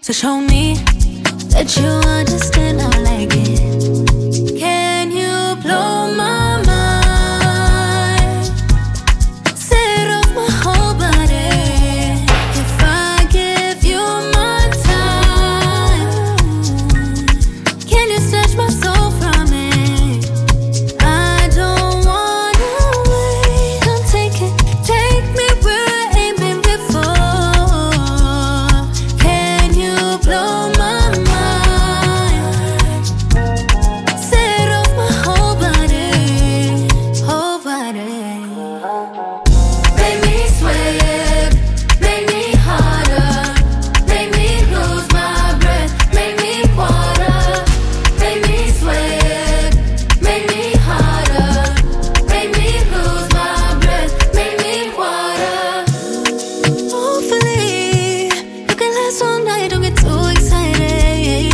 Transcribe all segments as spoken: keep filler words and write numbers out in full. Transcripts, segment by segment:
So show me that you understand how I like it. Can you blow my mind? Set off my whole body. If I give you my time, can you snatch my soul from it? I don't wanna wait. Come take it, take me where I ain't been before. Can you blow my mind? Set off my whole body, whole body. Make me sweat, make me harder, make me lose my breath, make me water, make me sweat, make me harder, make me lose my breath, make me water. Hopefully, you can last all night, don't get too excited.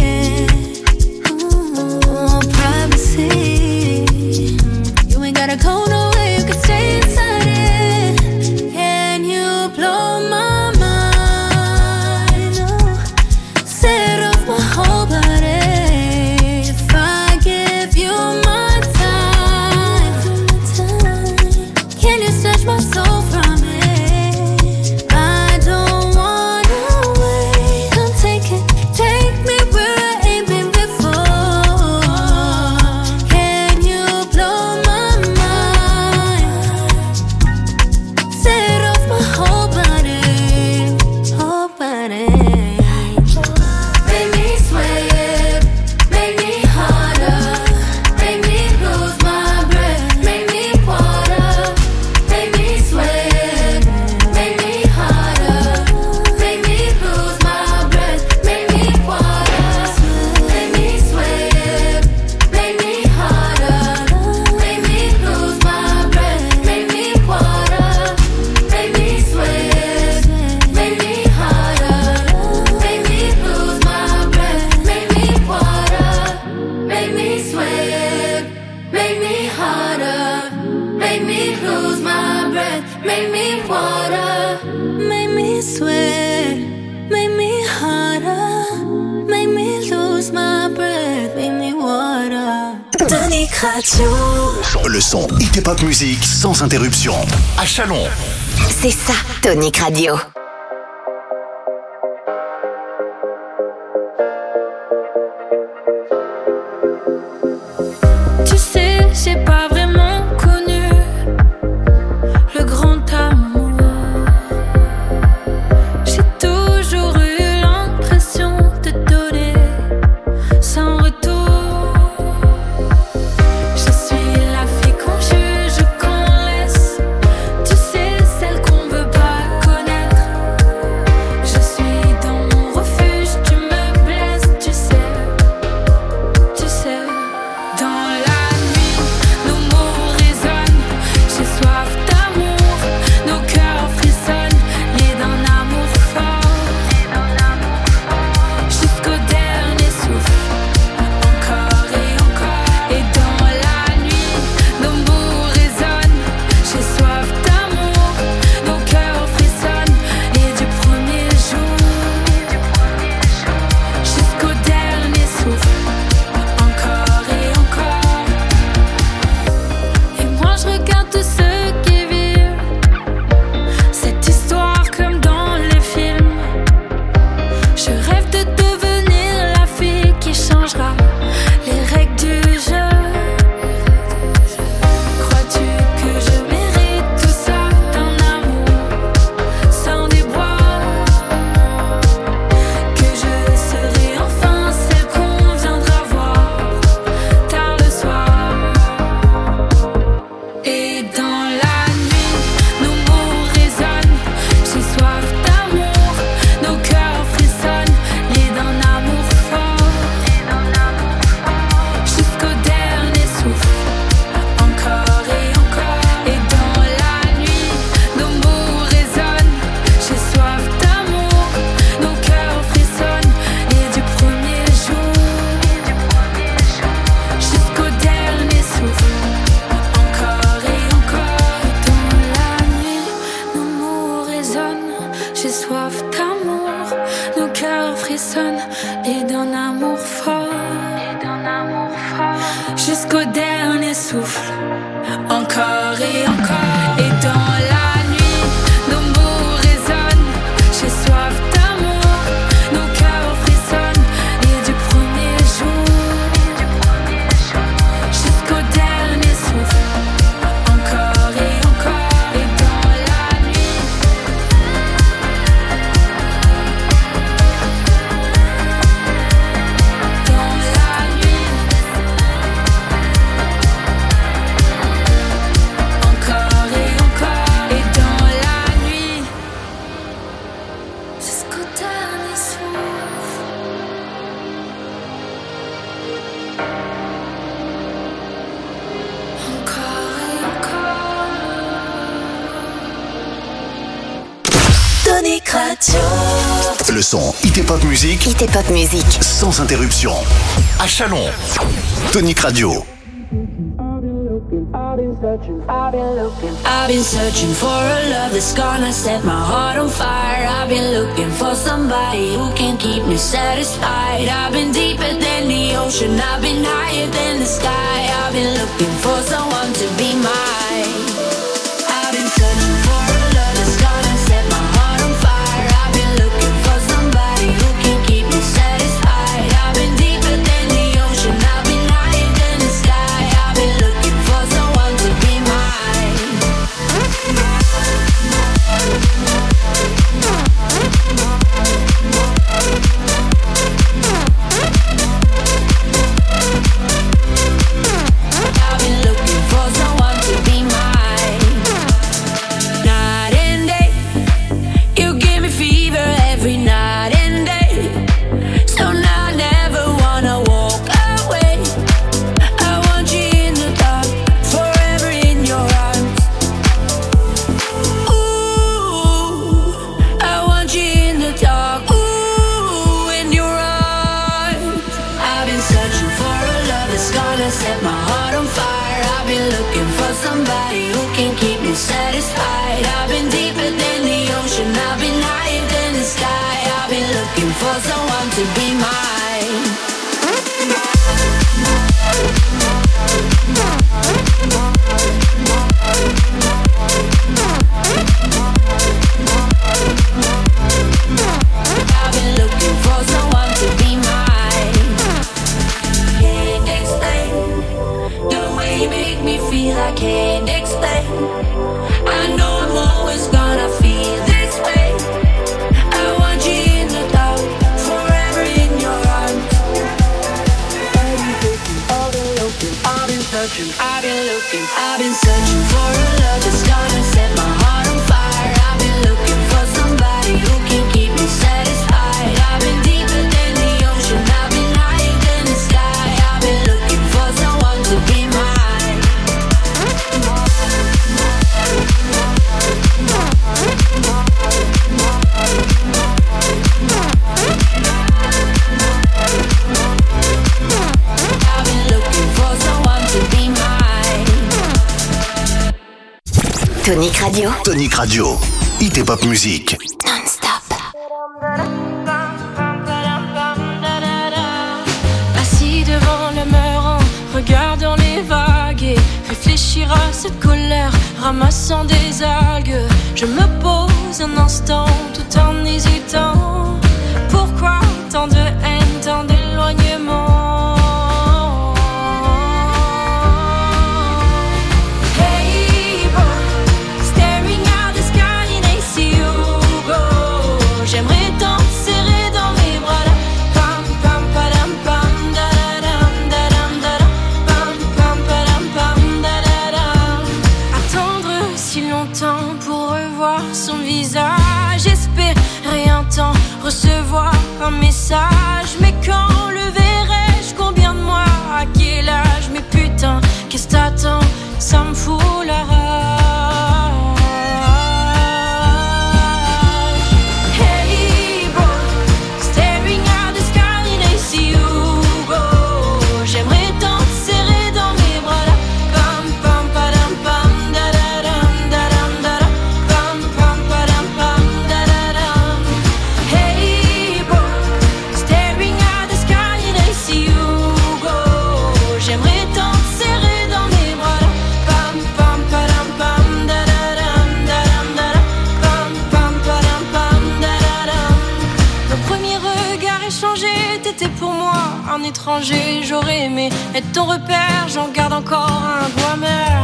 Ooh, privacy. You ain't gotta go nowhere, you can stay inside it. Can you blow my mind? Oh, set off my whole body. If I give you my time, can you snatch my soul from it? I don't wanna wait. Come take it, take me where I ain't been before. Can you blow my mind? Set off my whole body, whole body. Make me sweat, make me harder, make me lose my breath, make me water, make me sweat, make me harder, make me lose my breath, make me water, make me sweat, make me harder, make me lose my breath, make me water, make me sweat, make me harder, make me lose my breath, make me water, make me sweat, make me harder, make me lose my breath, make me water, make me sweat, make me harder, make me lose my breath, make me water. Dynamique Radio. Le son Hit et Pop Music sans interruption. À Chalon. C'est ça, Dynamique Radio. Tu sais, j'ai pas vraiment connu le grand amour. J'ai toujours eu l'impression de donner sans retour. Je suis la fille qu'on juge, qu'on laisse. Tu sais, celle qu'on veut pas connaître. Je suis dans mon refuge, tu me blesses, tu sais, tu sais. Dans la nuit, nos mots résonnent. J'ai soif d'amour, nos cœurs frissonnent, liés d'un amour fort, jusqu'au dernier souffle, encore et encore. Et dans la nuit, nos mots résonnent. J'ai soif d'amour, nos cœurs frissonnent, et du premier jour jusqu'au dernier souffle, encore et encore. Et moi je regarde tous ceux qui vivent cette histoire comme dans les films. Je rêve de devenir la fille qui changera les règles du jeu. Crois-tu que je mérite tout ça, d'un amour sans déboire? Que je serai enfin celle qu'on viendra voir tard le soir. Et dans la nuit, nos mots résonnent. J'ai soif d'amour, nos cœurs frissonnent, liés d'un amour fort, jusqu'au dernier souffle, encore et encore. Et dans la nuit, nos mots résonnent. J'ai soif d'amour, nos cœurs frissonnent, et du premier jour jusqu'au dernier souffle, encore et encore. Dans la nuit, nos mots résonnent. J'ai soif d'amour, nos cœur frissonne et d'un amour fort, jusqu'au dernier souffle, encore et encore. Et dans la nuit, nos mots résonnent, j'ai soif d'amour, nos cœurs frissonnent, et du premier jour, jusqu'au dernier souffle, encore et encore. Et dans la nuit, dans la nuit, encore et encore. Et dans la nuit, jusqu'au dernier souffle, encore et encore. Tonic Radio. Le son Hit Pop Music Hit Pop Music. sans interruption. À Chalon. Tonic Radio. I've been searching for a love that's gonna set my heart on fire. I've been looking for somebody who can keep me satisfied. I've been deeper than the ocean, I've been higher than the sky. I've been looking for someone to be mine. I've been searching for a love that's gonna set my heart on fire. I've been looking for somebody who can keep me satisfied. I've been deeper than the ocean, I've been higher than the sky. I've been looking for someone to be mine. I've been looking for someone to be mine. Night and day, you give me fever every night and day. So now I never wanna walk away. I want you in the dark, forever in your arms. Ooh, I want you in the dark, ooh, in your arms. I've been searching for a love that's gonna set my heart on fire. I've been looking for somebody who can keep me satisfied. I've been deeper than the ocean, I've been higher than the sky. I've been looking for someone to be mine. I've been looking for someone to be mine. Can't explain the way you make me feel. I can't explain. I know I'm always gonna feel this way. I want you in the dark, forever in your arms. I've been looking, I've been looking, I've been searching, I've been looking, I've been searching for a love that's gonna set my heart on fire. I've been looking for somebody who can keep me satisfied. I've been deeper than the ocean, I've been higher than the sky. I've been looking for someone to be mine. I've been looking for someone to be mine. Tonic Radio. Tonic Radio. Hit Pop Music. Non-stop. Assis devant le mur en regardant les vagues et réfléchir à cette colère, ramassant des algues. Je me pose un instant tout en hésitant. Pourquoi tant de haine, tant d'éloignement? Hey boy, staring at the sky and I see you go. J'aimerais tant te serrer dans mes bras là. Pam pam padam pam da da dam da dam da dam. Pam pam padam pam da da dam. Attendre si longtemps pour revoir son visage, espérer un temps, recevoir un message. Mais quand le verrai-je, combien de mois, à quel âge? Mais putain, qu'est-ce que t'attends? Ça me fout la rage. Hey boy, staring at the sky and I see you go. J'aimerais tant te serrer dans mes bras là. Pam pam padam pam da da dam da dam da dam. Pam pam padam pam da da dam. Hey boy, étranger. J'aurais aimé être ton repère, j'en garde encore un goût amer.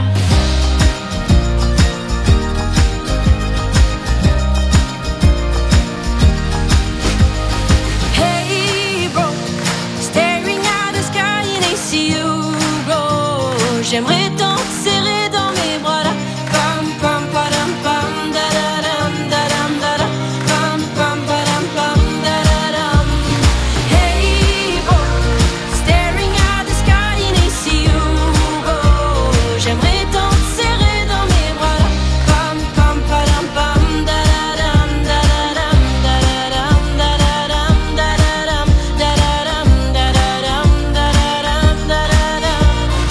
Hey bro, staring at the sky and I see you go. J'aimerais tant te serrer dans mes bras là. Pam pam padam pam da da dam da dam da da. Pam pam padam pam da da dam. Hey bro, staring at the sky and I see you go. J'aimerais tant te serrer dans mes bras là. Pam pam padam pam da da dam da da dam da da dam da da dam da da dam da da dam da da dam da da dam da da dam.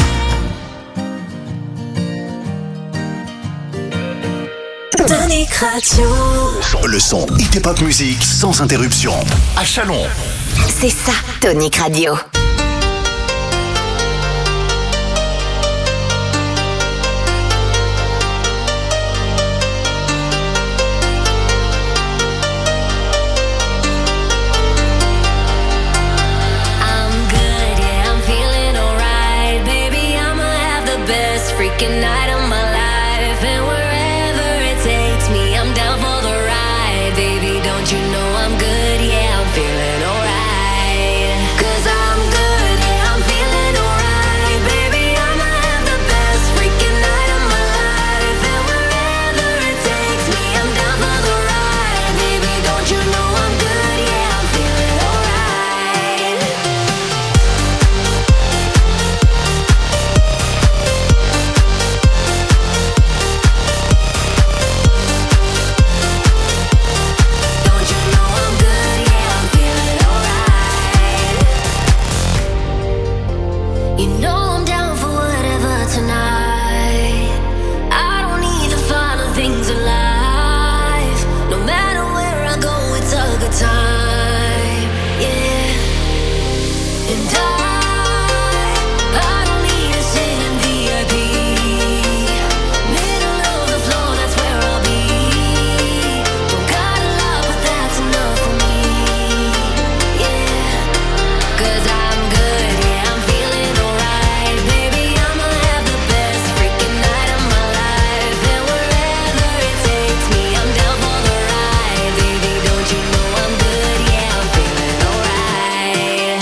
Tonic Radio. Le son Hit et Pop Music sans interruption. À Chalon. C'est ça, Tonic Radio. I'm good, yeah, I'm feeling alright. Baby, I'ma have the best freaking night of my life. And wherever it takes me, I'm down for the ride. Baby, don't you know I'm good, yeah, I'm feeling alright. 'Cause I'm good, yeah, I'm feeling alright. Baby, I'ma have the best freaking night of my life. And wherever it takes me, I'm down for the ride. Baby, don't you know I'm good, yeah, I'm feeling alright. Don't you know I'm good, yeah, I'm feeling alright. You know I'm down for whatever tonight. I don't need the final things in life. No matter where I go, it's a good time, yeah. And I, I don't need to sit in V I P. Middle of the floor, that's where I'll be. Don't got a lot, but that's enough for me, yeah. 'Cause I'm good, yeah, I'm feeling alright. Baby, I'ma have the best freaking night of my life. And wherever it takes me, I'm down for the ride. Baby, don't you know I'm good, yeah, I'm feeling alright.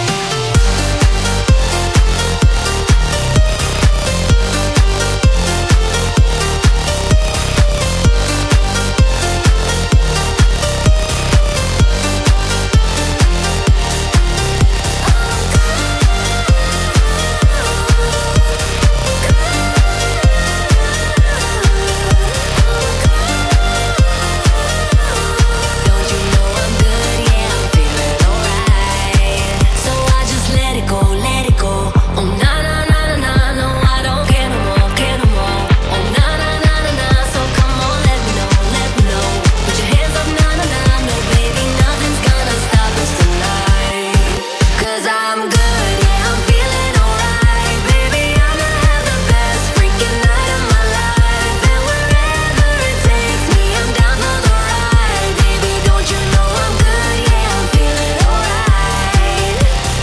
Don't you know I'm good, yeah, I'm feeling alright. So I just let it go, let it go. Oh na na na na na, no I don't care no more, care no more. Oh na na na na na, so come on, let me know, let me know. Put your hands up, na na na, no baby, nothing's gonna stop us tonight. 'Cause I'm good, yeah, I'm feeling alright. Baby, I'ma have the best freaking night of my life. And wherever it takes me, I'm down for the ride. Baby, don't you know I'm good, yeah, I'm feeling alright.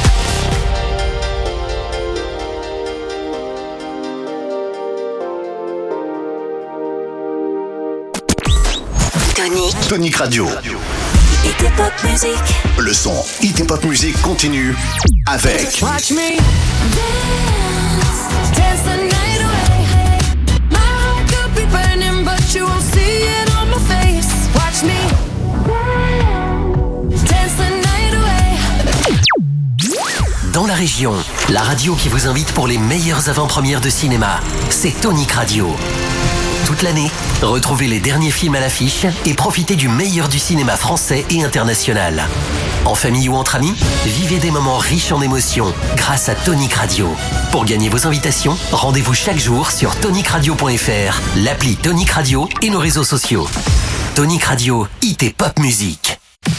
Tonic. Tonic Radio. Hit et Pop Music. Le son Hit et Pop Music continue avec Watch me dance, dance the night away. My heart could be burning, but you won't see it on my face. Watch me dance, dance the night away. Dans la région, la radio qui vous invite pour les meilleures avant-premières de cinéma, c'est Tonic Radio. Toute l'année, retrouvez les derniers films à l'affiche et profitez du meilleur du cinéma français et international. En famille ou entre amis, vivez des moments riches en émotions grâce à Tonic Radio. Pour gagner vos invitations, rendez-vous chaque jour sur tonic radio point f r, l'appli Tonic Radio et nos réseaux sociaux. Tonic Radio, Hit et Pop Music.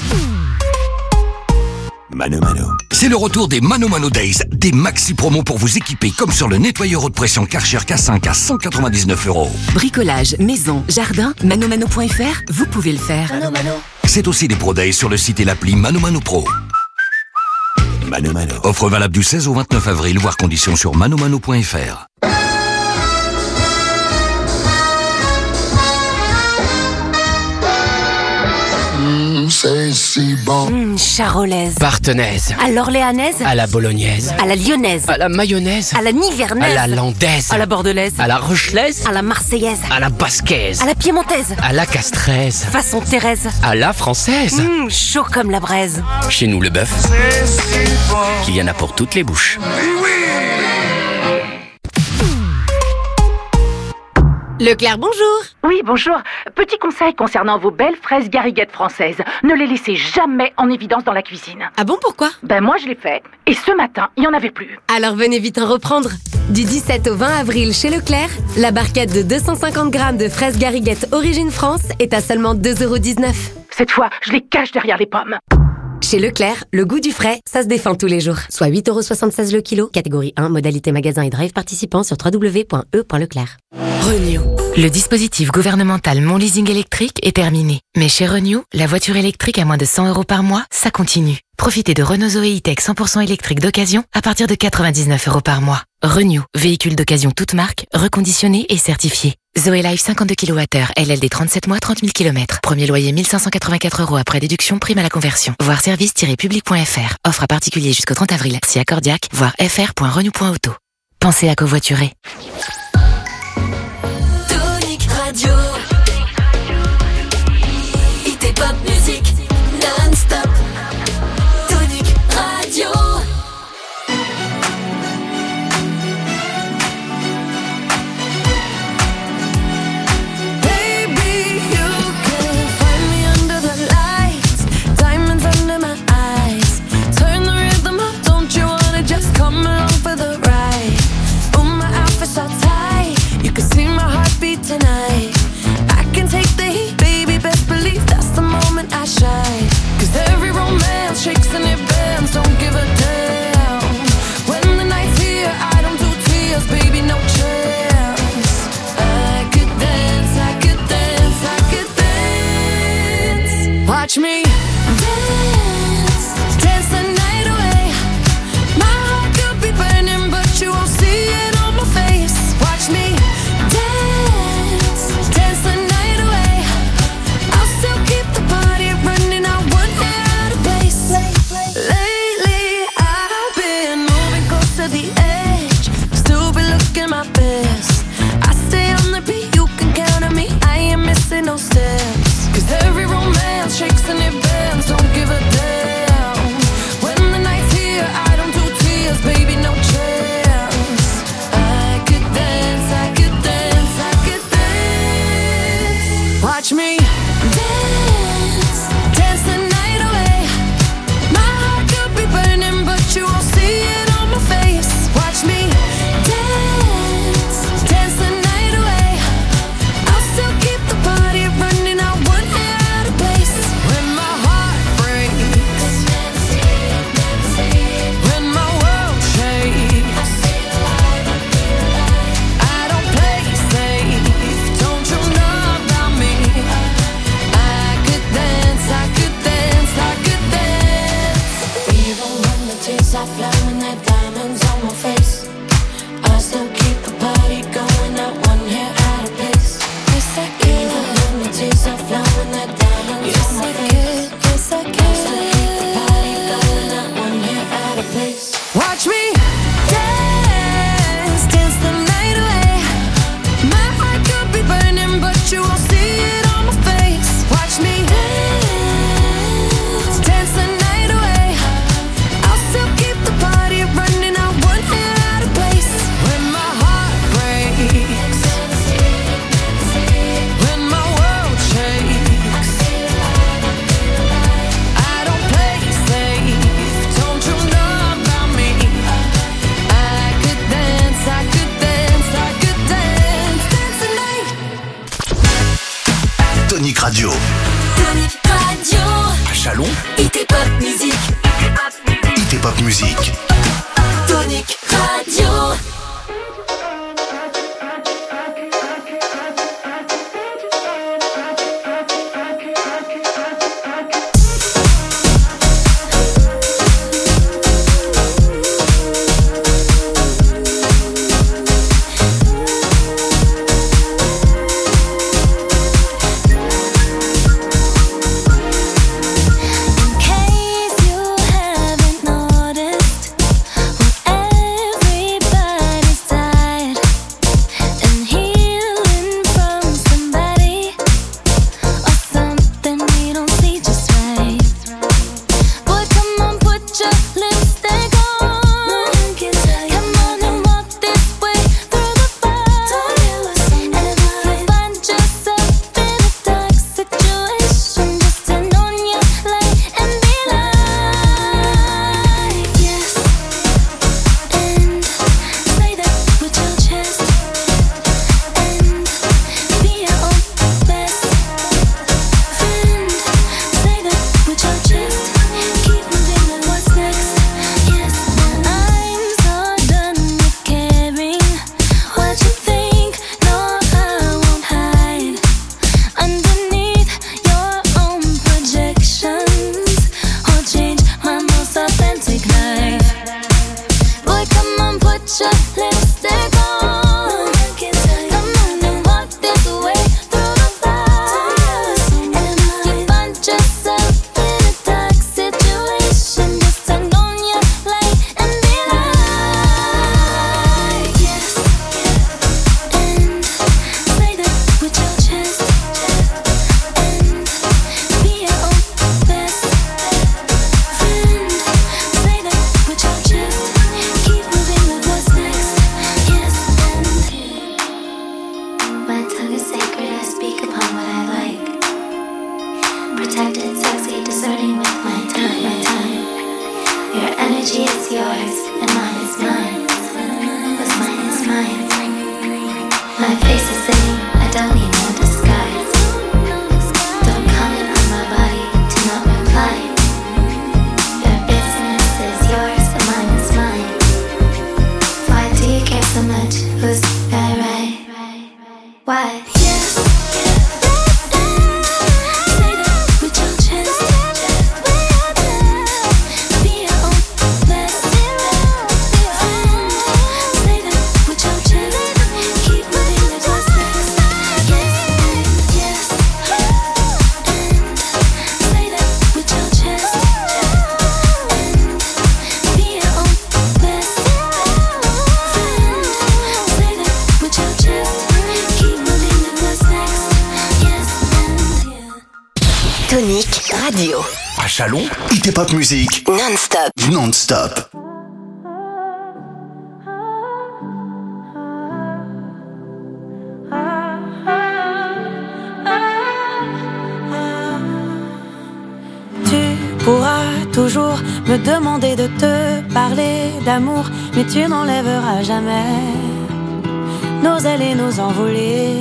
Mano Mano. C'est le retour des Mano Mano Days, des maxi promos pour vous équiper comme sur le nettoyeur haute pression Karcher K cinq à cent quatre-vingt-dix-neuf euros. Bricolage, maison, jardin, manomano point f r, vous pouvez le faire. Mano Mano. C'est aussi des Pro Days sur le site et l'appli Mano Mano Pro. Mano Mano. Offre valable du seize au vingt-neuf avril, voire conditions sur manomano point f r. Mmh, c'est si bon. Mmh, charolaise. Partenaise. À l'orléanaise. À la bolognaise. À la lyonnaise. À la mayonnaise. À la nivernaise. À la landaise. À la bordelaise. À la rochelaise. À la marseillaise. À la basquaise. À la piémontaise. À la castraise. Façon Thérèse. À la française. Mmh, chaud comme la braise. Chez nous, le bœuf, il y en a pour toutes les bouches. Leclerc, bonjour. Oui, bonjour. Petit conseil concernant vos belles fraises gariguettes françaises. Ne les laissez jamais en évidence dans la cuisine. Ah bon, pourquoi? Ben moi, je l'ai fait. Et ce matin, il n'y en avait plus. Alors venez vite en reprendre. Du dix-sept au vingt avril chez Leclerc, la barquette de deux cent cinquante grammes de fraises gariguettes Origine France est à seulement deux euros dix-neuf. Cette fois, je les cache derrière les pommes. Chez Leclerc, le goût du frais, ça se défend tous les jours. Soit huit euros soixante-seize le kilo, catégorie un, modalité magasin et drive participant sur w w w point e point leclerc. Renew. Le dispositif gouvernemental Mon Leasing électrique est terminé. Mais chez Renew, la voiture électrique à moins de cent euros par mois, ça continue. Profitez de Renault Zoé E-Tech cent pour cent électrique d'occasion à partir de quatre-vingt-dix-neuf euros par mois. Renew, véhicule d'occasion toute marque, reconditionné et certifié. Zoé Life cinquante-deux kilowattheures, L L D trente-sept mois, trente mille kilomètres. Premier loyer mille cinq cent quatre-vingt-quatre euros après déduction, prime à la conversion. Voir service tiret public point f r. Offre à particulier jusqu'au trente avril. Si accordiaque, voir f r point renew point auto. Pensez à covoiturer. Tonic Radio. Hit et pop musique non-stop. Tonic Radio. Baby, you can find me under the lights, diamonds under my eyes. Turn the rhythm up, don't you wanna just come along for the ride? Oh, my outfit's all tight, you can see my heartbeat tonight. I can take the heat, baby, best believe that's the moment I shine. Cause every romance shakes and it bends, don't give a damn. When the night's here, I don't do tears, baby, no chance. I could dance, I could dance, I could dance. Watch me dance, dance the night away. My heart could be burning, but you won't see it on my face. Watch me dance, dance the night away. I'll still keep the party running, I won't get out of place. Lately, I've been moving close to the edge, still be looking my best. I stay on the beat, you can count on me, I ain't missing no steps. Cause every romance shakes and it bends, don't give a damn. When the night's here, I don't do tears, baby, no chance. I could dance, I could dance, I could dance. Watch me dance, dance the night away. My heart could be burning, but you won't see it on my face. Watch me dance, dance the night away. I'll still keep the party running, I won't get out of place. When my heart breaks, when my world shakes, I don't play safe, don't you know about me? I could dance, I could dance, I could dance. Even when the tears are flowing, that diamonds on my face, I still keep the party going, not one hair out of place. Yes, I can. Even when the tears are flowing, that diamonds on my face, yes, I can. I still keep the party going, not one hair out of place. Watch me dance, dance the night away. My heart could be burning, but you won't see it on my face. Watch me dance, dance the night away. I'll still keep the party running, I won't get out of place. When my heart breaks, when my world shakes, I don't play safe, don't you know about me? I could dance, I could dance, I could dance, dance the night. Tonic Radio. Tonic Radio. À Chalon, Hit et pop musique. Hit et pop musique. Tonic Radio. protected, sexy, discerning with my time, my time. Your energy is yours, and mine is mine. What's mine is mine. My face is saying, I don't need no disguise. Don't comment on my body, do not reply. Your business is yours, and mine is mine. Why do you care so much? Who's right, right? Why? Tonic Radio. À Chalon, Hit et Pop Music. Non-stop. Non-stop. Tu pourras toujours me demander de te parler d'amour, mais tu n'enlèveras jamais nos ailes et nos envolées.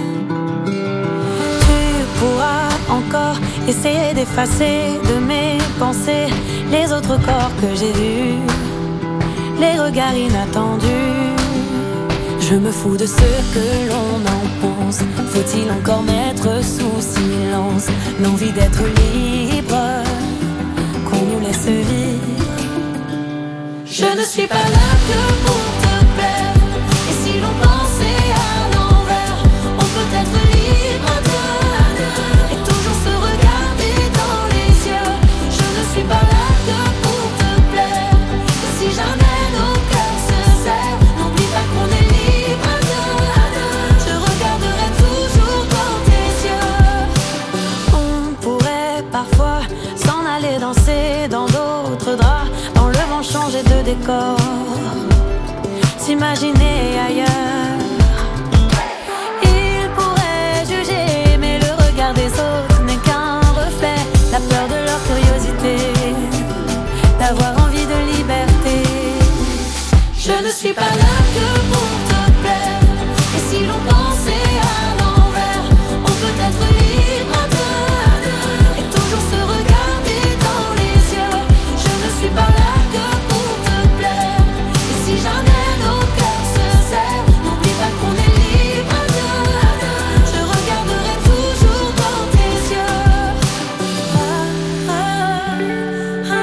Tu pourras encore essayer d'effacer de mes pensées les autres corps que j'ai vus, les regards inattendus. Je me fous de ce que l'on en pense. Faut-il encore mettre sous silence l'envie d'être libre qu'on nous laisse vivre? Je ne suis pas là que pour te plaire. Et si l'on pensait à l'envers, on peut être libre à deux et toujours se regarder dans les yeux. Je ne suis pas là que pour te plaire. Et si jamais nos cœurs se serrent, n'oublie pas qu'on est libre à deux. Je regarderai toujours dans tes yeux. On pourrait parfois s'en aller danser dans d'autres draps, dans le vent changer de décor, s'imaginer ailleurs. Ils pourraient juger, mais le regard des autres n'est qu'un reflet, la peur de leur curiosité, d'avoir envie de liberté. Je ne suis pas là que pour te plaire. Et si l'on pensait à l'envers, on peut être libre à deux et toujours se regarder dans les yeux. Je ne suis pas là que pour te plaire. Et si jamais nos cœurs se serrent, n'oublie pas qu'on est libre à deux. Je regarderai toujours dans tes yeux. Ah, ah,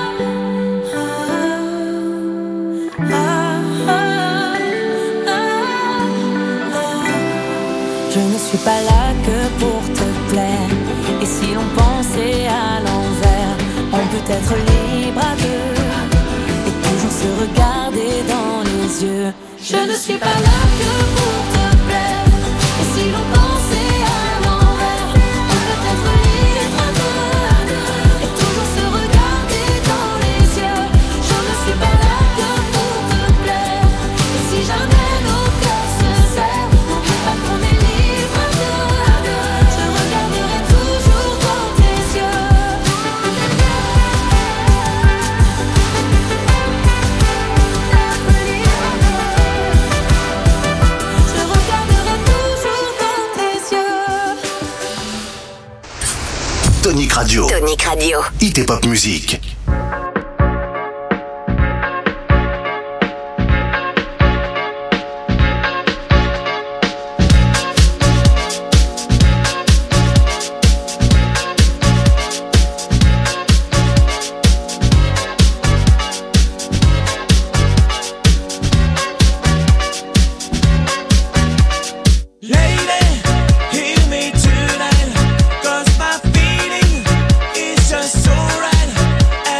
ah, ah, ah, ah. Je ne suis pas là que pour te plaire. Et si l'on pensait à l'envers, on peut être libre à deux et toujours se regarder dans les yeux. Je ne suis pas là que pour te plaire. Et si l'on pensait à l'envers, on peut être libre à deux et toujours se regarder dans les yeux. Je ne suis pas là que pour te plaire. Et si jamais nos cœurs se serrent, n'oublie pas qu'on est libre à deux. Je regarderai toujours dans tes yeux. Je regarderai toujours dans tes yeux. Tonic Radio. Tonic Radio. Hit et Pop Music. Lady, hear me tonight, 'cause my feeling is just so right.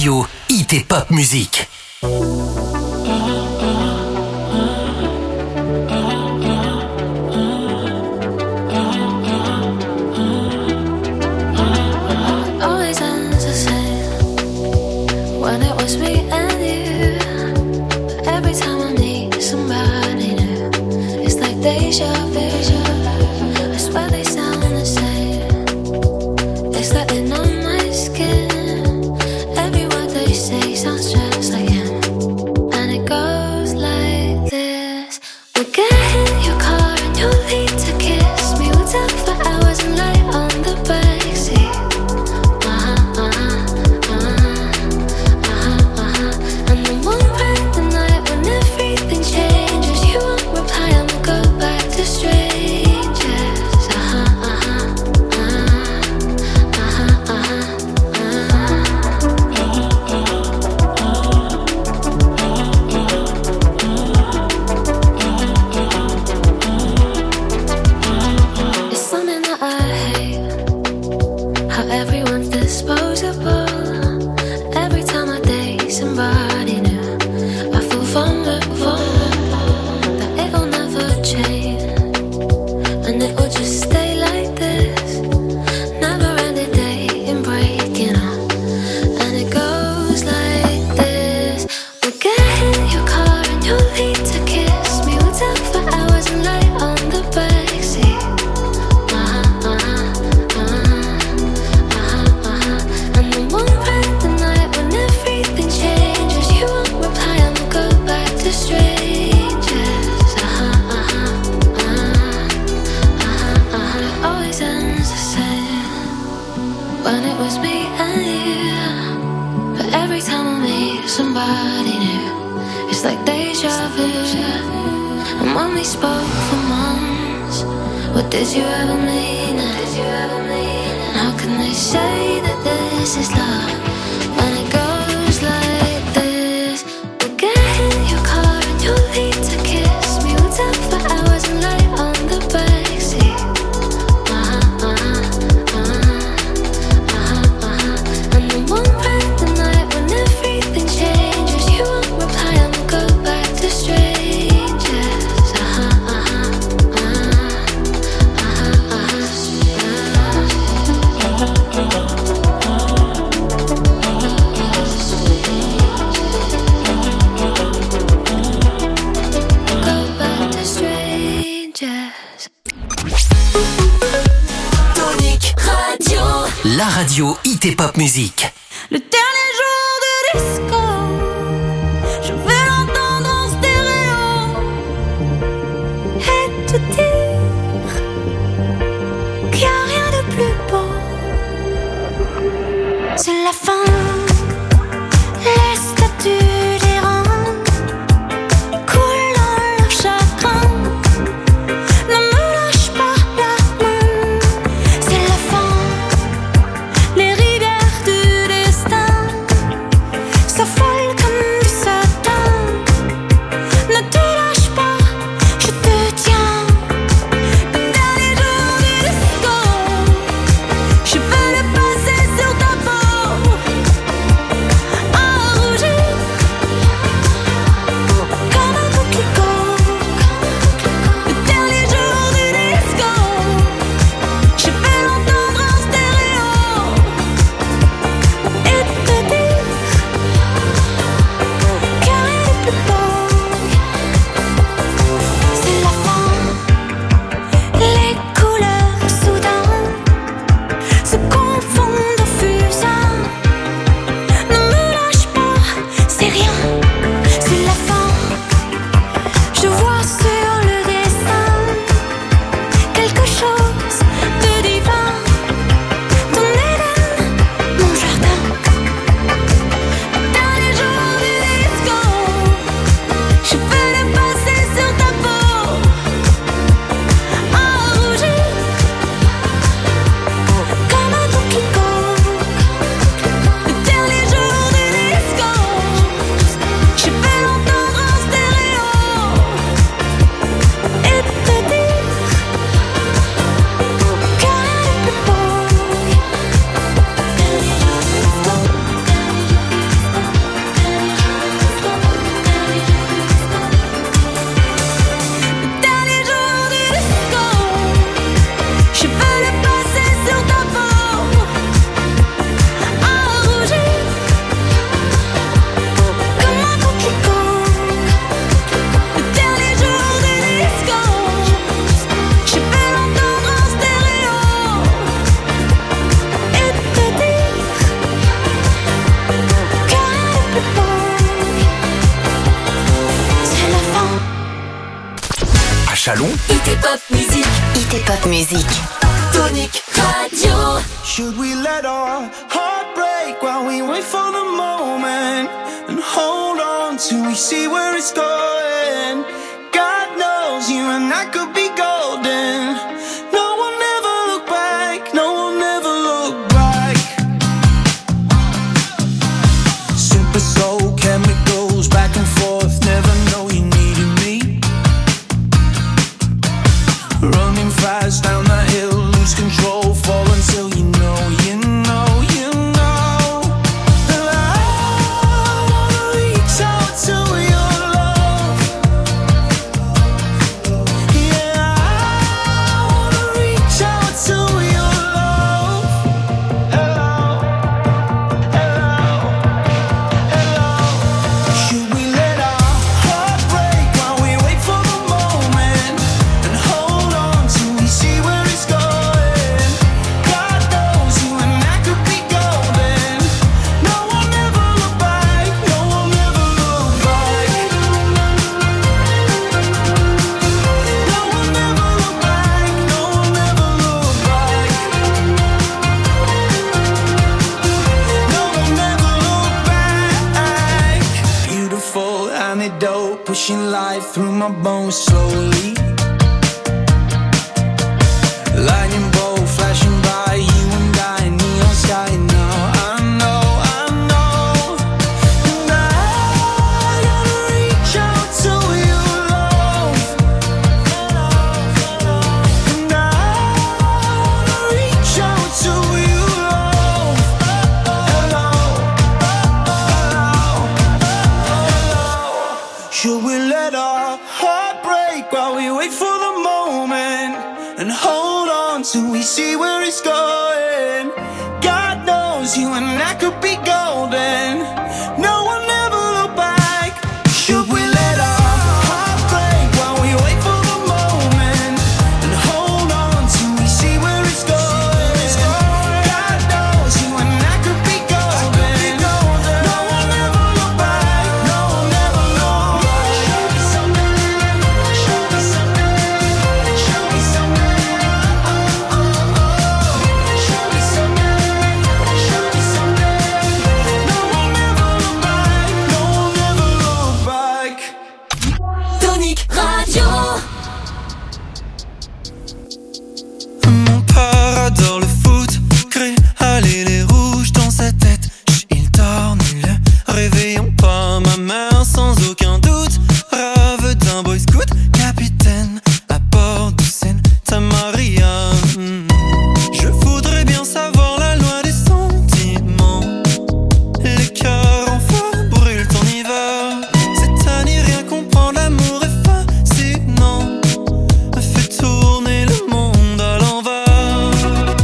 radio, hit et pop musique. Always ends the same when it was me and you. But every time I need somebody new, it's like deja vu. I swear they sound the same. It's like they're on my skin. Every word they say sounds just like him. And it goes like this. We'll get in your car and you'll need to kiss me. We'll talk for hours and lie on the backseat. Uh-huh, uh-huh, uh-huh, uh-huh, uh-huh. And then one bright the night when everything changes, you won't reply and we'll go back to strangers. Uh-huh, uh-huh, uh-huh, uh-huh, uh-huh. It's something that I hate, how everyone's disposable. Every time I date somebody new, I feel vulnerable, that it'll never change, and it will just stay like this. Never ending dating, breaking up, and it goes like this. We'll get in your car and you'll need to kiss me. We'll talk for hours and lie on the backseat. Uh-huh, uh-huh, uh-huh, uh-huh, uh-huh. And then one bright the night when everything changes, you won't reply and we'll go back to strangers. Uh-huh, uh-huh, uh-huh, uh-huh, uh-huh. It always ends the same when it was me and you. But every time I meet somebody new, it's like deja vu. And when we spoke for months, what did you ever mean? Did you ever mean? And how can they say that this is love when it goes like this? We'll get in your car and you'll need to kiss me. We'll talk for hours and lie on the backseat. Uh-huh, uh-huh, uh-huh, uh-huh, uh-huh. And then one bright the night when everything changes, you won't reply and we'll go back to strangers. Uh-huh, uh-huh, uh-huh, uh-huh, go back to strangers. Tonic Radio. La radio, hit et pop musique. Le dernier jour de disco, je vais l'entendre en stéréo et te dire qu'il n'y a rien de plus beau. C'est la fin, les statues des rangs coulent dans leur chagrin. Ne me lâche pas la main, c'est la fin. Les rivières du destin Chalon. Hit Pop Music. Hit Pop Music. Tonic Radio. Should we let our heart break while we wait for the moment and hold on till we see where it's going? God knows you and I could be golden. No one ever look back, no one ever look back. Super soul chemicals back and forth, never know you needed me. Running fast down that hill, lose control, fall until you know, you know, you know that I wanna reach out to your love. Yeah, I wanna reach out to your love. Hello, hello, hello. Should we let our heart break while we wait for the moment and hold on till we see where it's going? God knows you and I could be golden. No one ever look back, no one ever look back. No one ever look back, no one ever look back. No one ever look back. Beautiful antidote, pushing life through my bones slowly. Lightning bolt flashing by, you and I, neon sky now. I know, I know. And I gotta reach out to your love. And I wanna reach out to your love. Hello, hello, hello. Should we let our heart break while we wait for the moment and hold on till we see where it's going? God knows you and I could be golden. No one ever look back. Should we let our heart break while we wait for the moment and hold on till we see where it's going? God knows you and I could be golden. No one ever look back. No one ever look back. Show me something. Show me something. Show me something. Oh, oh, oh. Show me something. Show me something. No one ever look back. No one ever look back. Tonic Radio. Mon père adore le foot, crée aller les rouges dans sa tête. Il dort nul, réveillons pas ma mère sans aucun doute. Rêve d'un boy scout, capitaine à bord de Santa Maria. Hmm. Je voudrais bien savoir la loi des sentiments. Les cœurs en feu brûlent en hiver. C'est à n'y rien comprendre, l'amour est fascinant. Fait tourner le monde à l'envers.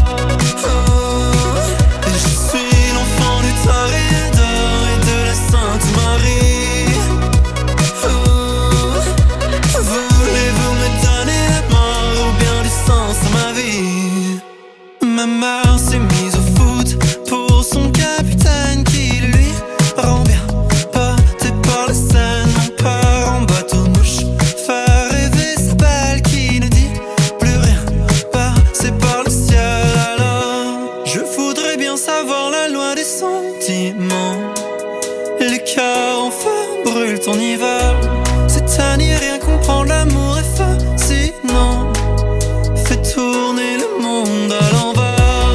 Oh, je suis l'enfant du Toréador et de la Sainte Marie. Oh, voulez-vous me donner la mort ou bien du sens à ma vie? Ma mère s'est mise au foot pour son capitaine qui lui rend bien. Porté par la Seine, mon père en bateau de mouche. Faire rêver sa belle qui ne dit plus rien. Passé par le ciel alors. Je voudrais bien savoir la loi des sentiments. Les cœurs en feu brûlent en hiver. C'est à n'y rien comprendre, l'amour est fascinant. Fait tourner le monde à l'envers.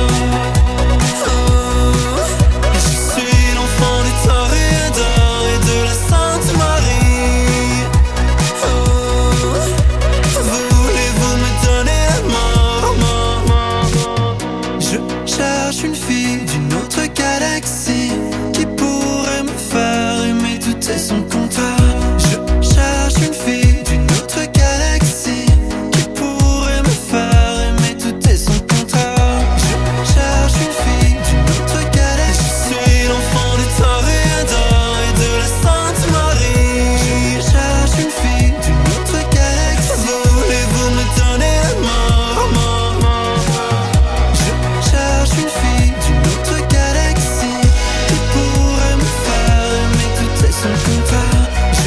Oh, je suis l'enfant du Toréador et de la Sainte Marie. Oh, voulez-vous me donner la mort, mort, mort? Je cherche une fille d'une autre galaxie qui pourrait me faire aimer tout et son contraire. Je cherche une fille d'une autre galaxie qui pourrait me faire aimer tout et son contraire. Je cherche une fille d'une autre galaxie. Je suis l'enfant du Toréador et de la Sainte Marie. Je cherche une fille d'une autre galaxie. Voulez-vous me donner la mort, mort, mort? Je cherche une fille d'une autre galaxie qui pourrait me faire aimer tout et son contraire.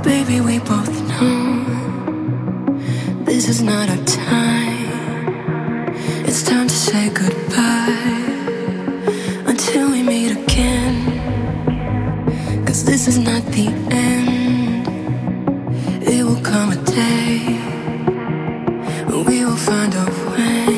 Baby, we both know this is not our time. It's time to say goodbye until we meet again. 'Cause this is not the end. It will come a day when we will find a way.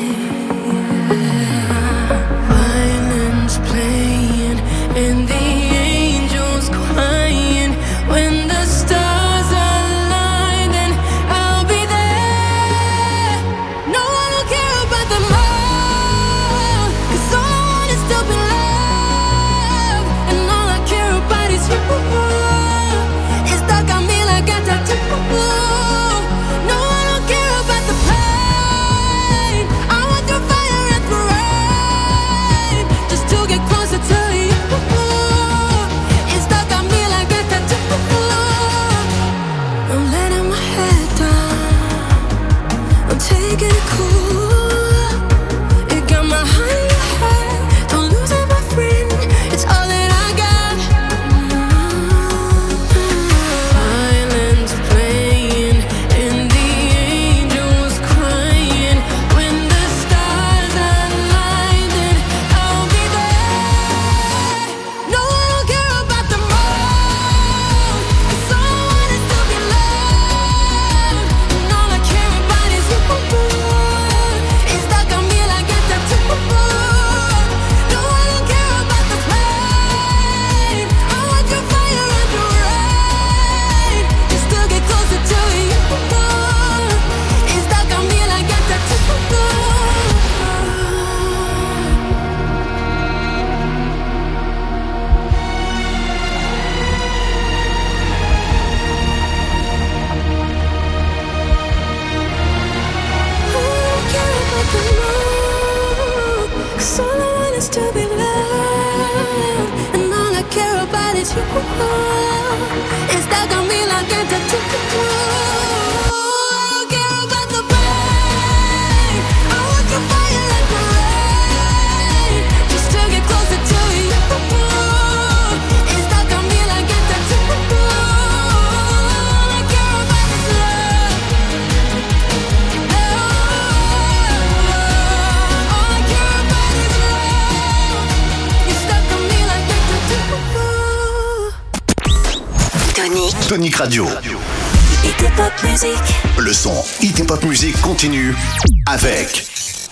Violins playing and the angels crying. When the stars align, then I'll be there. No one will care about the more, 'cause all I want is to be loved, and all I care about is you. It's stuck on me like a tattoo. No one will care about the pain. I want through fire and through rain, just to get closer to you. It's stuck on me like a tattoo. I'm letting my head down, I'm taking it cool. It got my heart in your head, don't lose it, my friend. It's all that I got. Violins playing and the angels crying. When the stars align, then I'll be there. No one will care about the more, 'cause all I want is to be loved, and all I care about is you. It's stuck on me like a tattoo. No one will care about the pain. I want your fire and your rain, just to get closer to you. It's stuck on me like a tattoo. Cause all I want is to be loved, and all I care about is you. It's stuck on me like a tattoo. I don't care about the pain. I want your fire and your rain, just to get closer to you. It's stuck on me like a tattoo. All I care about is love. All I care about is love. You're stuck on me like a tattoo. Tonic. Tonic Radio. Hit et Pop Music. Le son Hit et Pop Music continue avec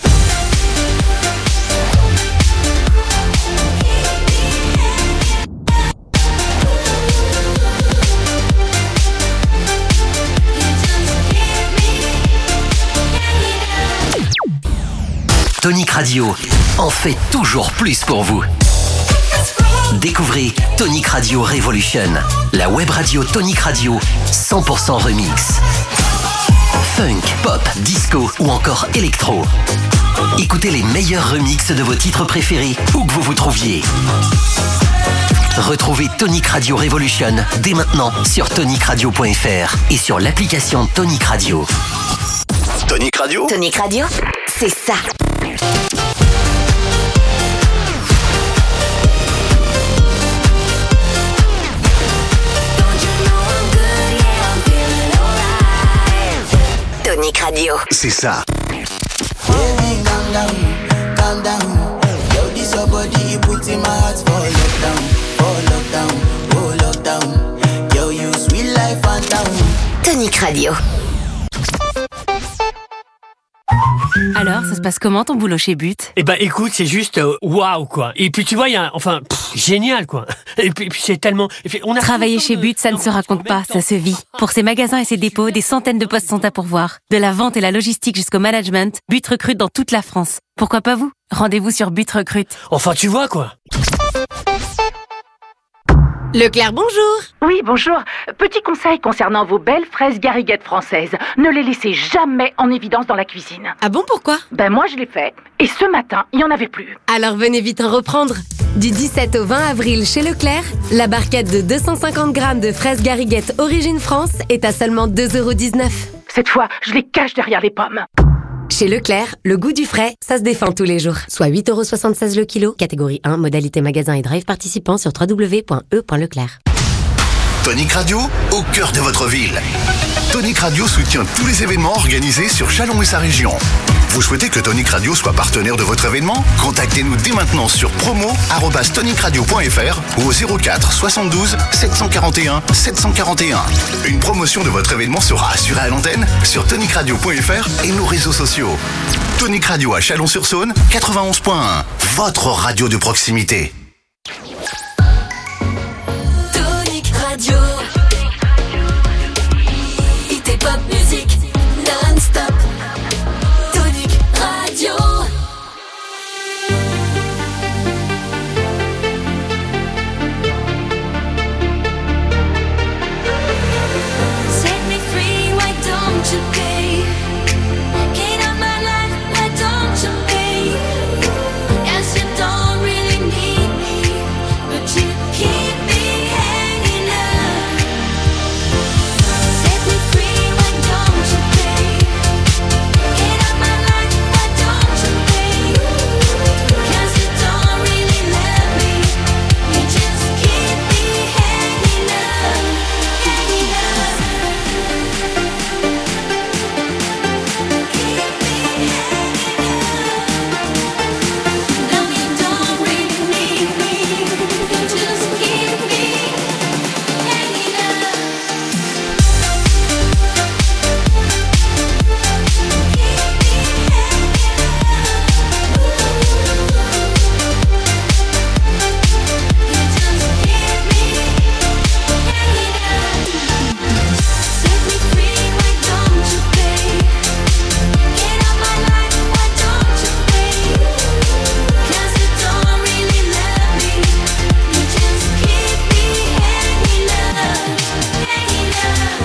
Tonic Radio en fait toujours plus pour vous. Découvrez Tonic Radio Revolution, la web radio Tonic Radio cent pour cent remix. Funk, pop, disco ou encore électro. Écoutez les meilleurs remixes de vos titres préférés où que vous vous trouviez. Retrouvez Tonic Radio Revolution dès maintenant sur tonic radio point f r et sur l'application Tonic Radio. Tonic Radio. Tonic Radio, c'est ça. Tonic Radio. C'est ça. Baby, calm down, calm down. Yo, this your body, you put in my heart for lockdown, for lockdown, oh lockdown. Yo, you sweet life and down. Tonic Radio. Alors, ça se passe comment ton boulot chez But? Eh ben, écoute, c'est juste euh, waouh quoi. Et puis tu vois, il y a, enfin, pff, génial quoi. Et puis, puis c'est tellement. Puis, on a Travailler chez But, ça ne se raconte pas, ça se vit. Pour ses magasins et ses dépôts, des centaines de postes sont à pourvoir. De la vente et la logistique jusqu'au management, But recrute dans toute la France. Pourquoi pas vous? Rendez-vous sur But Recrute. Enfin, tu vois quoi. Leclerc, bonjour. Oui, bonjour. Petit conseil concernant vos belles fraises gariguettes françaises. Ne les laissez jamais en évidence dans la cuisine. Ah bon, pourquoi? Ben moi, je l'ai fait. Et ce matin, il n'y en avait plus. Alors venez vite en reprendre. Du dix-sept au vingt avril chez Leclerc, la barquette de deux cent cinquante grammes de fraises gariguettes Origine France est à seulement deux euros dix-neuf. Cette fois, je les cache derrière les pommes. Chez Leclerc, le goût du frais, ça se défend tous les jours. Soit huit euros soixante-seize le kilo, catégorie un, modalité magasin et drive participant sur w w w point e point leclerc. Tonic Radio, au cœur de votre ville. Tonic Radio soutient tous les événements organisés sur Châlons et sa région. Vous souhaitez que Tonic Radio soit partenaire de votre événement? Contactez-nous dès maintenant sur promo arobase tonic radio point f r ou au zéro quatre soixante-douze sept cent quarante et un sept cent quarante et un. Une promotion de votre événement sera assurée à l'antenne sur tonic radio point f r et nos réseaux sociaux. Tonic Radio à Chalon-sur-Saône, quatre-vingt-onze point un. Votre radio de proximité. Tonic Radio. Hit et pop music non-stop. Tonic Radio. Set me free, why don't you pay? Get out my life, why don't you pay? Yes, you don't really need me, but you keep me hanging up. Set me free, why don't you pay? Get out my life, why don't you pay? Yes, you don't really love me, you just keep me hanging up, hanging up. No, you don't really need me, you just keep me hanging up. Set me free, why don't you pay? Get out my life, why don't you pay? 'Cause you don't really love me, you just keep me hanging up, hanging up.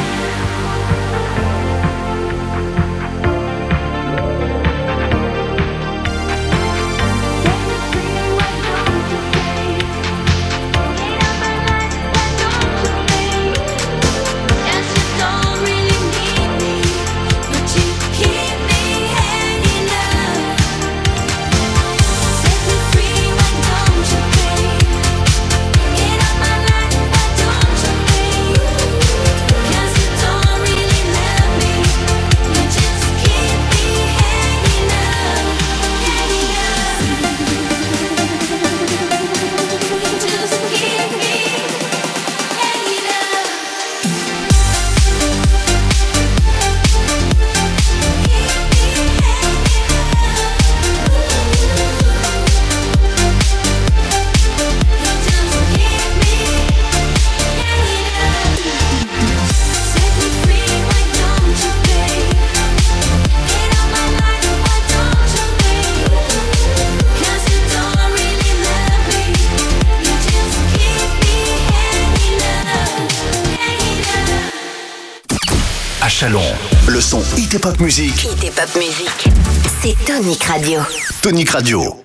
Yes, you don't really need me, but you keep me hanging up. Set me free, why don't you pay? Get out my life, why don't you pay? 'Cause you don't really love me, you just keep me hanging up, hanging up. You just keep me hanging up. Set me free, why don't you pay? Get out my life, why don't you pay? 'Cause you don't really love me, you just keep me hanging up, hanging up. À Châlons, le son Hit et Pop Music. Hit et pop music. C'est Tonic Radio. Tonic Radio.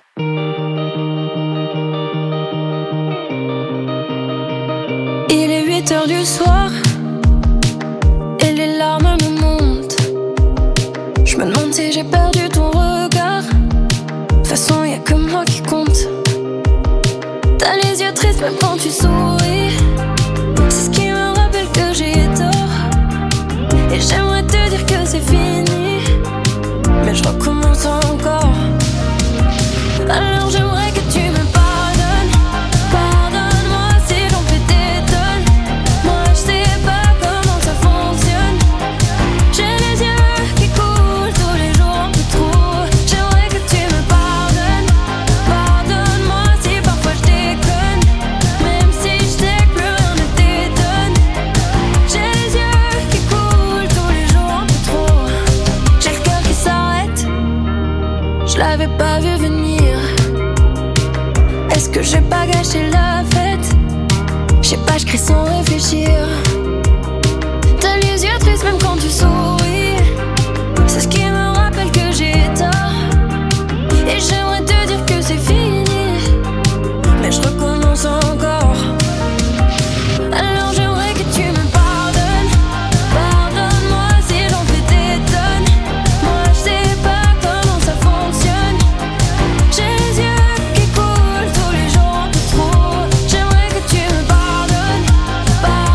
Il est huit heures du soir et les larmes me montent. Je me demande si j'ai perdu ton regard. De toute façon, y'a que moi qui compte. T'as les yeux tristes même quand tu souris. C'est ce qui me rappelle que j'ai tort. Et j'aimerais te dire que c'est fini, mais je recommence encore. Alors j'aimerais que tu me pardonnes. Pardonne-moi si j'en fais des tonnes. Moi je sais pas comment ça fonctionne. J'ai les yeux qui coulent tous les jours un peu trop. J'aimerais que tu me pardonnes. Pardonne-moi si parfois je déconne, même si je sais que plus rien ne t'étonne. J'ai les yeux qui coulent tous les jours un peu trop. J'ai le cœur qui s'arrête, je l'avais pas vu venir. Est-ce que j'ai pas gâché la fête? Je sais pas, je crie sans réfléchir. T'as les yeux tristes même quand tu souris. C'est ce qui me rappelle que j'ai tort. Et j'aimerais te dire que c'est fini, mais je recommence encore. Alors j'aimerais que tu me pardonnes. Pardonne-moi si j'en fais des tonnes. Moi je sais pas comment ça fonctionne. J'ai les yeux qui coulent tous les jours un peu trop. J'aimerais que tu me pardonnes. Pardonne-moi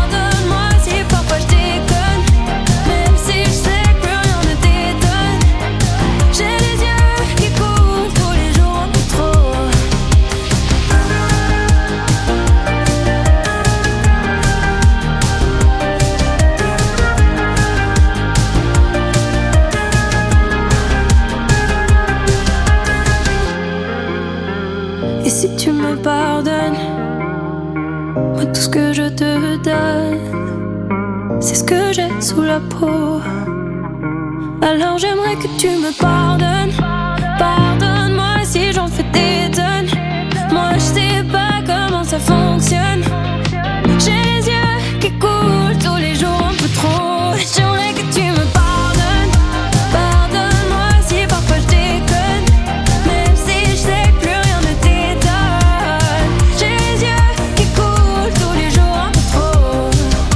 me pardonnes. Moi, tout ce que je te donne, c'est ce que j'ai sous la peau. Alors j'aimerais que tu me pardonnes. Pardonne-moi si j'en fais des tonnes. Moi je sais pas comment ça fonctionne. J'ai les yeux qui coulent tous les jours un peu trop. J'aimerais que tu me pardonnes. Pardonne-moi si parfois je déconne. Même si je sais que plus rien ne t'étonne. J'ai les yeux qui coulent tous les jours un peu trop.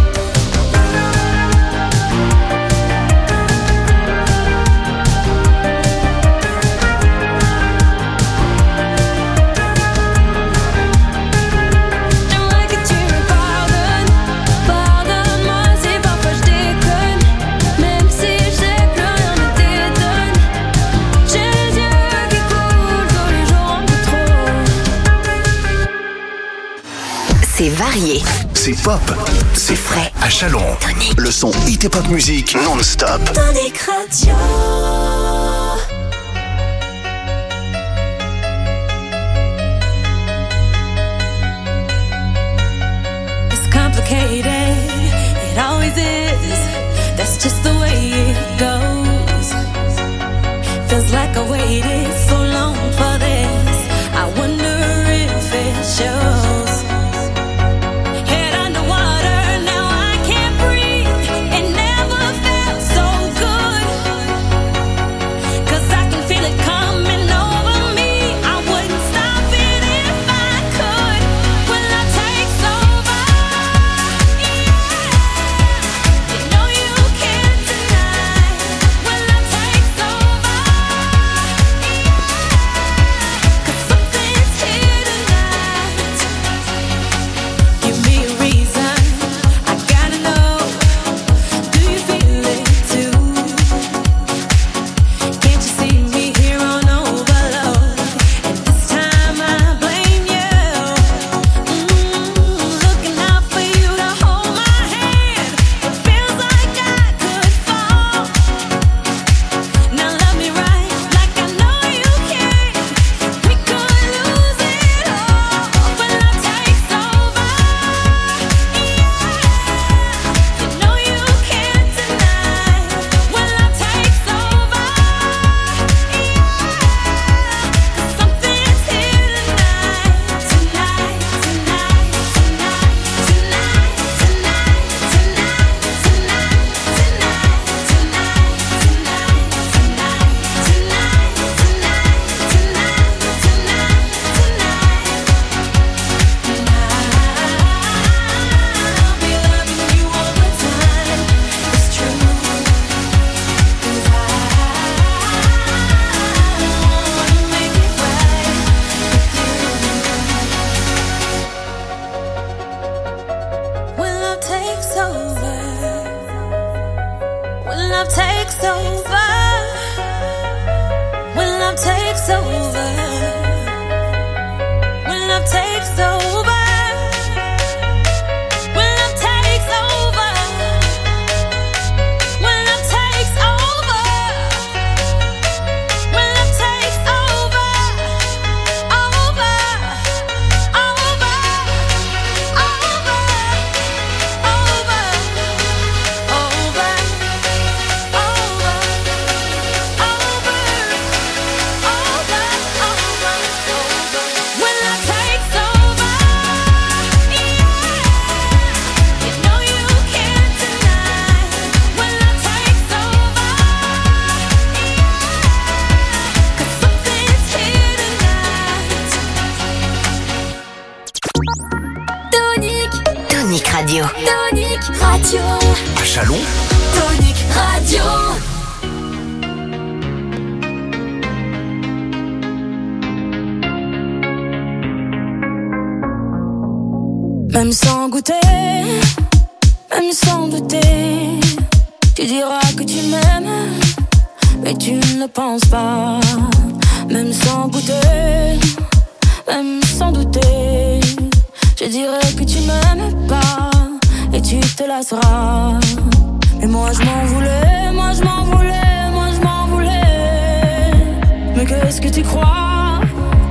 J'aimerais que tu me pardonnes. Pardonne-moi si parfois je déconne. Même si je sais que plus rien ne t'étonne. J'ai les yeux qui coulent tous les jours un peu trop. C'est varié. C'est pop. C'est frais. À Chalon. Le son hit et pop musique non-stop. Tonic Radio. It's complicated, it always is. That's just the way it goes. Feels like I waited so long for this. I wonder if it shows. Head underwater, now I can't breathe. It never felt so good. 'Cause I can feel it coming over me. I wouldn't stop it if I could. When love takes over, you know you can't deny. When love takes over, 'cause something's here tonight. Give me a reason, I gotta know. Do you feel it too? Can't you see me here on overload? And this time I blame you. Mm, looking out for you to hold my hand. It feels like I could fall. Now love me right, like I know you can. We could lose it all when love takes over. You know you can't deny when love takes over. 'Cause something's here tonight, tonight, tonight, tonight, tonight, tonight, tonight, tonight, tonight, tonight, tonight, tonight, tonight, tonight, I'll be loving you all the time. It's true. 'Cause I wanna make it right with you. When love takes over, when love takes over, when love takes over, when love takes over, when love takes over, when love takes over, when love takes over, over, over, over, over, over, over, when love takes over, you know you can't deny. When love takes over, 'cause something's here tonight. Tonic. Tonic Radio. Tonic Radio. À Chalon. Tonic Radio. Même sans goûter, même sans douter, tu diras que tu m'aimes, mais tu ne le penses pas. Même sans goûter, même sans douter, je dirais que tu m'aimes pas et tu te lasseras. Mais moi je m'en voulais, moi je m'en voulais, moi je m'en voulais. Mais qu'est-ce que tu crois que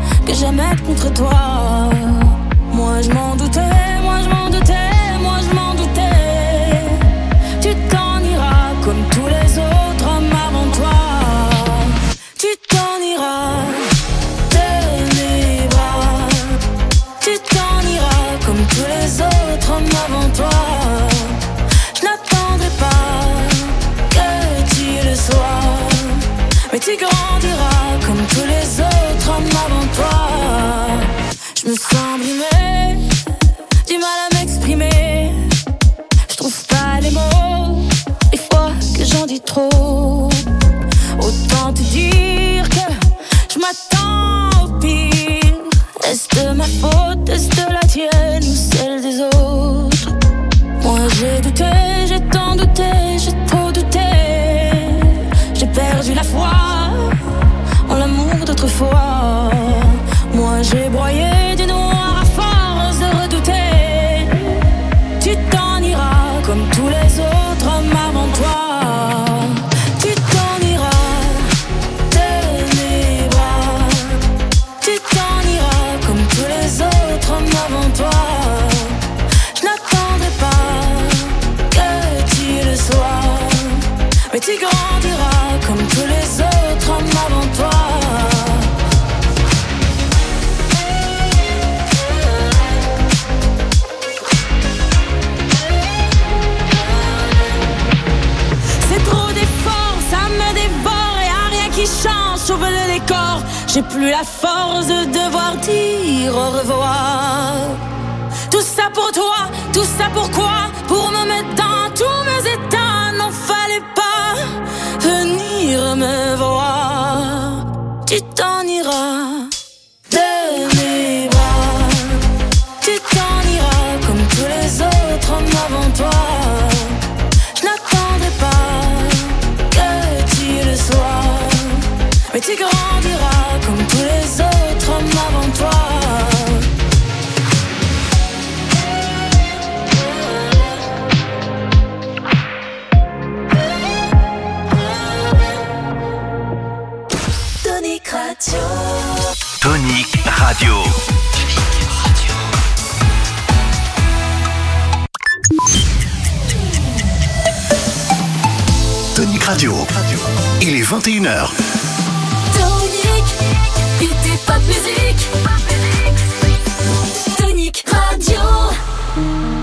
jamais contre toi. Moi je m'en doutais, moi je m'en doutais, moi je m'en doutais. Tu t'en iras comme tous les autres hommes avant toi. Tu t'en iras de mes bras. Tu t'en iras comme tous les autres hommes avant toi. Je n'attendrai pas que tu le sois, mais tu grandiras comme tous les autres hommes avant toi. Je me sens brimée, du mal à m'exprimer. Je trouve pas les mots, des fois que j'en dis trop. Autant te dire que je m'attends au pire. Est-ce de ma faute, est-ce de la tienne ou celle des autres? Moi j'ai douté, j'ai tant douté, j'ai trop douté. J'ai perdu la foi en l'amour d'autrefois. Moi j'ai broyé du noir à force de redouter. Tu t'en iras comme tous les autres hommes avant toi. Tu t'en iras de mes bras. Tu t'en iras comme tous les autres hommes avant toi. Je n'attendrai pas que tu le sois, mais tu grandiras comme tous les autres hommes avant toi. C'est trop d'efforts, ça me dévore et y'a rien qui change, sauf le décor. J'ai plus la force de devoir dire au revoir. Tout ça pour toi, tout ça pourquoi? Pour me mettre dans tous mes états. N'en fallait pas venir me voir. Tu t'en iras de mes bras. Tu t'en iras comme tous les autres hommes avant toi. Je n'attendrai pas que tu le sois, mais tu grandiras comme tous les autres hommes avant toi. Tonic Radio. Tonic Radio. Tonic Radio. Il est vingt et une heures. Tonic, Hit Pop Music. Tonic Radio.